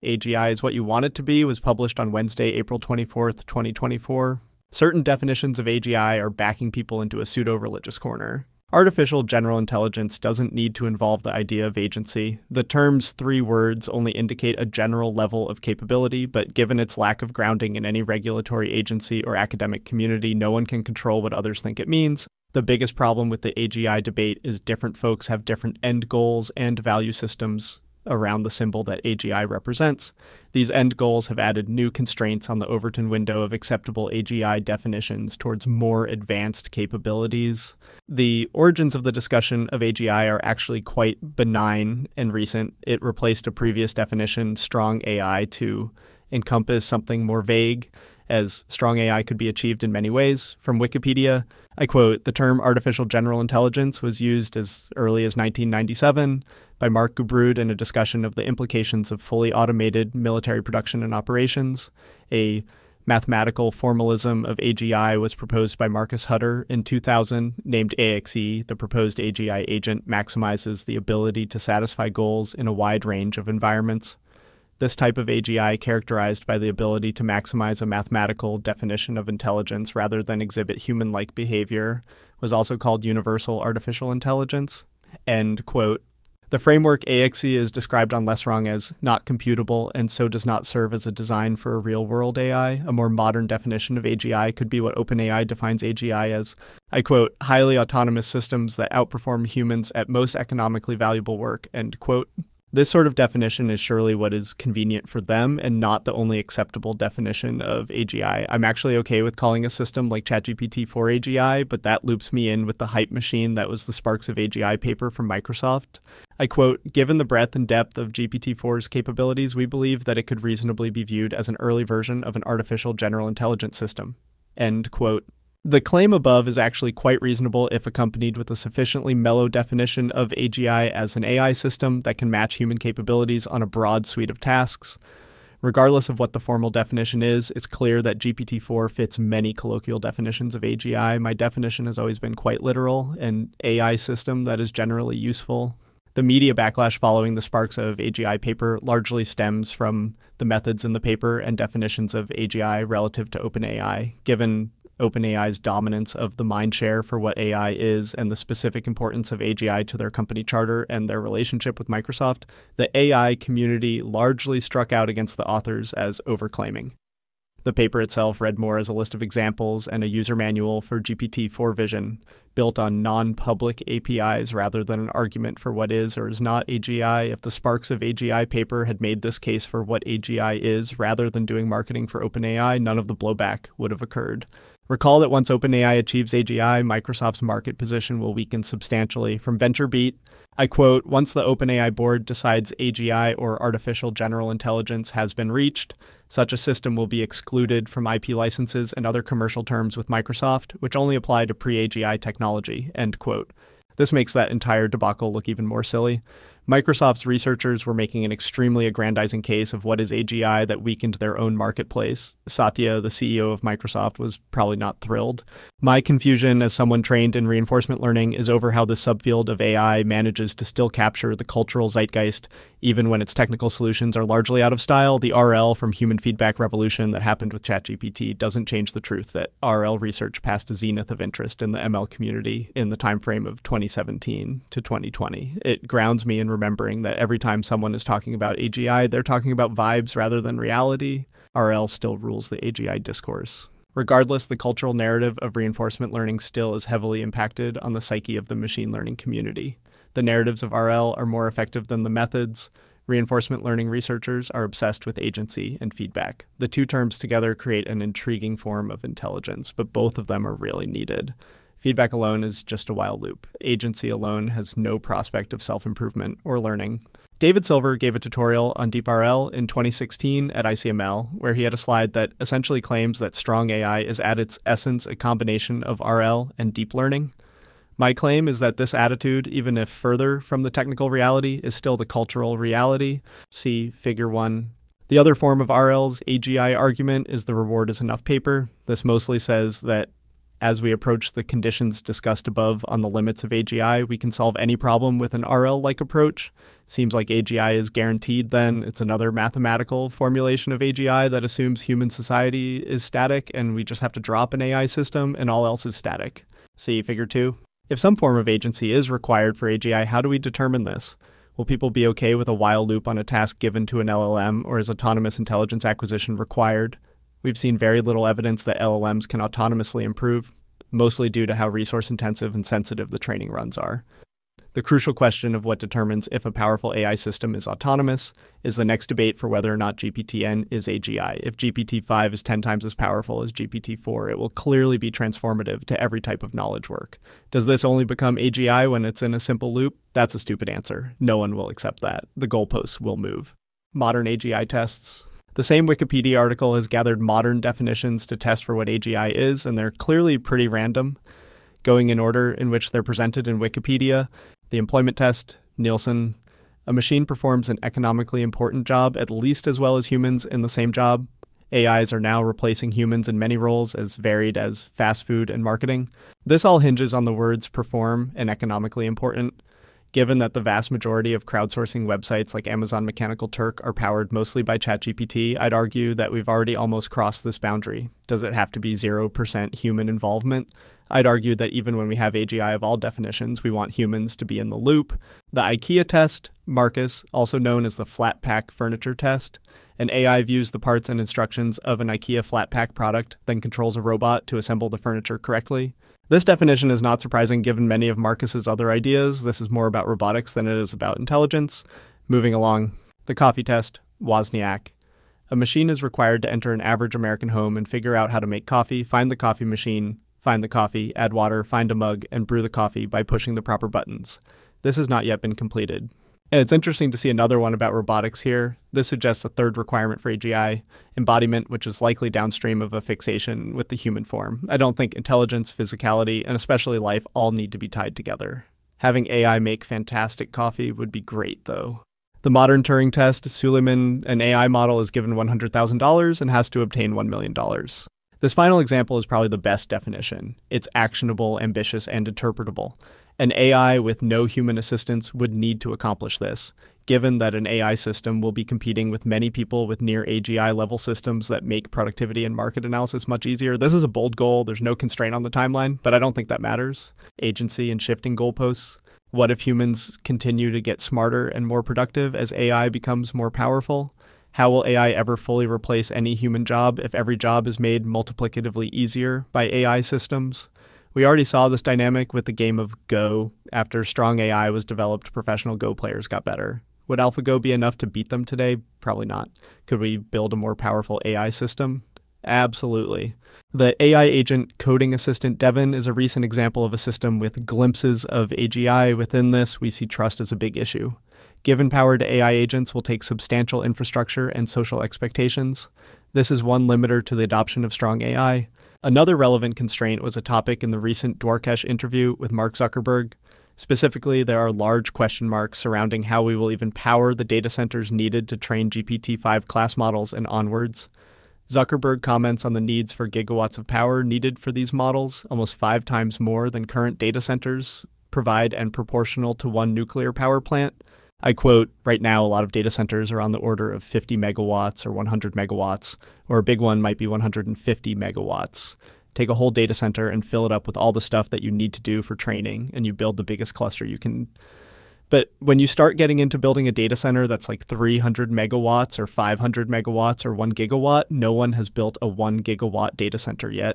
AGI is What You Want It to Be was published on Wednesday, April 24th, 2024. Certain definitions of AGI are backing people into a pseudo-religious corner. Artificial general intelligence doesn't need to involve the idea of agency. The term's 3 words only indicate a general level of capability, but given its lack of grounding in any regulatory agency or academic community, no one can control what others think it means. The biggest problem with the AGI debate is different folks have different end goals and value systems around the symbol that AGI represents. These end goals have added new constraints on the Overton window of acceptable AGI definitions towards more advanced capabilities. The origins of the discussion of AGI are actually quite benign and recent. It replaced a previous definition, strong AI, to encompass something more vague, as strong AI could be achieved in many ways. From Wikipedia, I quote, "The term artificial general intelligence was used as early as 1997 by Mark Gubrud in a discussion of the implications of fully automated military production and operations. A mathematical formalism of AGI was proposed by Marcus Hutter in 2000, named AXE. The proposed AGI agent maximizes the ability to satisfy goals in a wide range of environments. This type of AGI, characterized by the ability to maximize a mathematical definition of intelligence rather than exhibit human-like behavior, was also called universal artificial intelligence." End quote. The framework AXE is described on LessWrong as not computable and so does not serve as a design for a real-world AI. A more modern definition of AGI could be what OpenAI defines AGI as, I quote, "highly autonomous systems that outperform humans at most economically valuable work," end quote. This sort of definition is surely what is convenient for them and not the only acceptable definition of AGI. I'm actually okay with calling a system like ChatGPT-4 AGI, but that loops me in with the hype machine that was the Sparks of AGI paper from Microsoft. I quote, "Given the breadth and depth of GPT-4's capabilities, we believe that it could reasonably be viewed as an early version of an artificial general intelligence system." End quote. The claim above is actually quite reasonable if accompanied with a sufficiently mellow definition of AGI as an AI system that can match human capabilities on a broad suite of tasks. Regardless of what the formal definition is, it's clear that GPT-4 fits many colloquial definitions of AGI. My definition has always been quite literal, an AI system that is generally useful. The media backlash following the Sparks of AGI paper largely stems from the methods in the paper and definitions of AGI relative to OpenAI. Given OpenAI's dominance of the mindshare for what AI is and the specific importance of AGI to their company charter and their relationship with Microsoft, the AI community largely struck out against the authors as overclaiming. The paper itself read more as a list of examples and a user manual for GPT-4 Vision, built on non-public APIs rather than an argument for what is or is not AGI. If the Sparks of AGI paper had made this case for what AGI is rather than doing marketing for OpenAI, none of the blowback would have occurred. Recall that once OpenAI achieves AGI, Microsoft's market position will weaken substantially. From VentureBeat, I quote, "Once the OpenAI board decides AGI or artificial general intelligence has been reached, such a system will be excluded from IP licenses and other commercial terms with Microsoft, which only apply to pre-AGI technology," end quote. This makes that entire debacle look even more silly. Microsoft's researchers were making an extremely aggrandizing case of what is AGI that weakened their own marketplace. Satya, the CEO of Microsoft, was probably not thrilled. My confusion as someone trained in reinforcement learning is over how the subfield of AI manages to still capture the cultural zeitgeist, even when its technical solutions are largely out of style. The RL from human feedback revolution that happened with ChatGPT doesn't change the truth that RL research passed a zenith of interest in the ML community in the timeframe of 2017 to 2020. It grounds me in remembering that every time someone is talking about AGI, they're talking about vibes rather than reality. RL still rules the AGI discourse. Regardless, the cultural narrative of reinforcement learning still is heavily impacted on the psyche of the machine learning community. The narratives of RL are more effective than the methods. Reinforcement learning researchers are obsessed with agency and feedback. The two terms together create an intriguing form of intelligence, but both of them are really needed. Feedback alone is just a wild loop. Agency alone has no prospect of self-improvement or learning. David Silver gave a tutorial on DeepRL in 2016 at ICML, where he had a slide that essentially claims that strong AI is at its essence a combination of RL and deep learning. My claim is that this attitude, even if further from the technical reality, is still the cultural reality. See Figure 1. The other form of RL's AGI argument is the reward is enough paper. This mostly says that as we approach the conditions discussed above on the limits of AGI, we can solve any problem with an RL-like approach. Seems like AGI is guaranteed then. It's another mathematical formulation of AGI that assumes human society is static and we just have to drop an AI system and all else is static. See figure 2? If some form of agency is required for AGI, how do we determine this? Will people be okay with a while loop on a task given to an LLM, or is autonomous intelligence acquisition required? We've seen very little evidence that LLMs can autonomously improve, mostly due to how resource-intensive and sensitive the training runs are. The crucial question of what determines if a powerful AI system is autonomous is the next debate for whether or not GPT-N is AGI. If GPT-5 is 10 times as powerful as GPT-4, it will clearly be transformative to every type of knowledge work. Does this only become AGI when it's in a simple loop? That's a stupid answer. No one will accept that. The goalposts will move. Modern AGI tests. The same Wikipedia article has gathered modern definitions to test for what AGI is, and they're clearly pretty random, going in order in which they're presented in Wikipedia. The employment test, Nielsen. A machine performs an economically important job at least as well as humans in the same job. AIs are now replacing humans in many roles as varied as fast food and marketing. This all hinges on the words perform and economically important. Given that the vast majority of crowdsourcing websites like Amazon Mechanical Turk are powered mostly by ChatGPT, I'd argue that we've already almost crossed this boundary. Does it have to be 0% human involvement? I'd argue that even when we have AGI of all definitions, we want humans to be in the loop. The IKEA test, Marcus, also known as the flat pack furniture test, an AI views the parts and instructions of an IKEA flat pack product, then controls a robot to assemble the furniture correctly. This definition is not surprising given many of Marcus's other ideas. This is more about robotics than it is about intelligence. Moving along, the coffee test, Wozniak. A machine is required to enter an average American home and figure out how to make coffee, find the coffee machine, find the coffee, add water, find a mug, and brew the coffee by pushing the proper buttons. This has not yet been completed. And it's interesting to see another one about robotics here. This suggests a third requirement for AGI, embodiment, which is likely downstream of a fixation with the human form. I don't think intelligence, physicality, and especially life all need to be tied together. Having AI make fantastic coffee would be great, though. The modern Turing test, Suleiman, an AI model, is given $100,000 and has to obtain $1 million. This final example is probably the best definition. It's actionable, ambitious, and interpretable. An AI with no human assistance would need to accomplish this, given that an AI system will be competing with many people with near AGI level systems that make productivity and market analysis much easier. This is a bold goal. There's no constraint on the timeline, but I don't think that matters. Agency and shifting goalposts. What if humans continue to get smarter and more productive as AI becomes more powerful? How will AI ever fully replace any human job if every job is made multiplicatively easier by AI systems? We already saw this dynamic with the game of Go. After strong AI was developed, professional Go players got better. Would AlphaGo be enough to beat them today? Probably not. Could we build a more powerful AI system? Absolutely. The AI agent coding assistant Devin is a recent example of a system with glimpses of AGI. Within this, we see trust as a big issue. Given power to AI agents will take substantial infrastructure and social expectations. This is one limiter to the adoption of strong AI. Another relevant constraint was a topic in the recent Dwarkesh interview with Mark Zuckerberg. Specifically, there are large question marks surrounding how we will even power the data centers needed to train GPT-5 class models and onwards. Zuckerberg comments on the needs for gigawatts of power needed for these models, almost 5 times more than current data centers provide and proportional to one nuclear power plant. I quote, right now a lot of data centers are on the order of 50 megawatts or 100 megawatts, or a big one might be 150 megawatts. Take a whole data center and fill it up with all the stuff that you need to do for training, and you build the biggest cluster you can. But when you start getting into building a data center that's like 300 megawatts or 500 megawatts or 1 gigawatt, no one has built a 1 gigawatt data center yet.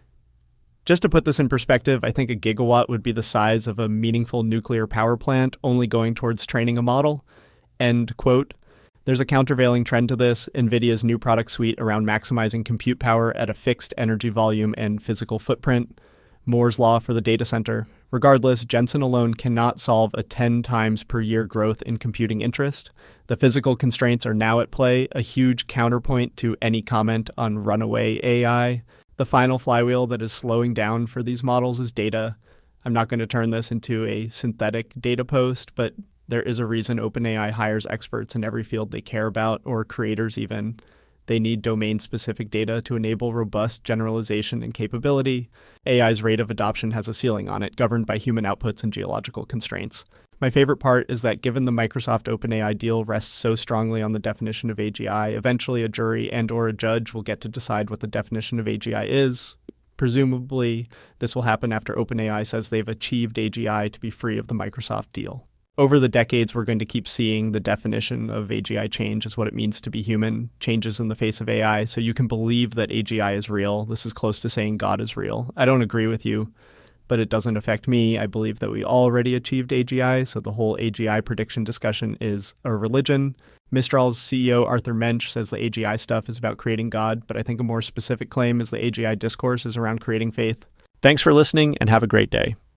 Just to put this in perspective, I think a gigawatt would be the size of a meaningful nuclear power plant only going towards training a model. End quote. There's a countervailing trend to this, NVIDIA's new product suite around maximizing compute power at a fixed energy volume and physical footprint. Moore's law for the data center. Regardless, Jensen alone cannot solve a 10 times per year growth in computing interest. The physical constraints are now at play, a huge counterpoint to any comment on runaway AI. The final flywheel that is slowing down for these models is data. I'm not going to turn this into a synthetic data post, but there is a reason OpenAI hires experts in every field they care about, or creators even. They need domain-specific data to enable robust generalization and capability. AI's rate of adoption has a ceiling on it, governed by human outputs and geological constraints. My favorite part is that given the Microsoft OpenAI deal rests so strongly on the definition of AGI, eventually a jury and/or a judge will get to decide what the definition of AGI is. Presumably, this will happen after OpenAI says they've achieved AGI to be free of the Microsoft deal. Over the decades, we're going to keep seeing the definition of AGI change as what it means to be human, changes in the face of AI, so you can believe that AGI is real. This is close to saying God is real. I don't agree with you, but it doesn't affect me. I believe that we already achieved AGI, so the whole AGI prediction discussion is a religion. Mistral's CEO Arthur Mensch says the AGI stuff is about creating God, but I think a more specific claim is the AGI discourse is around creating faith. Thanks for listening and have a great day.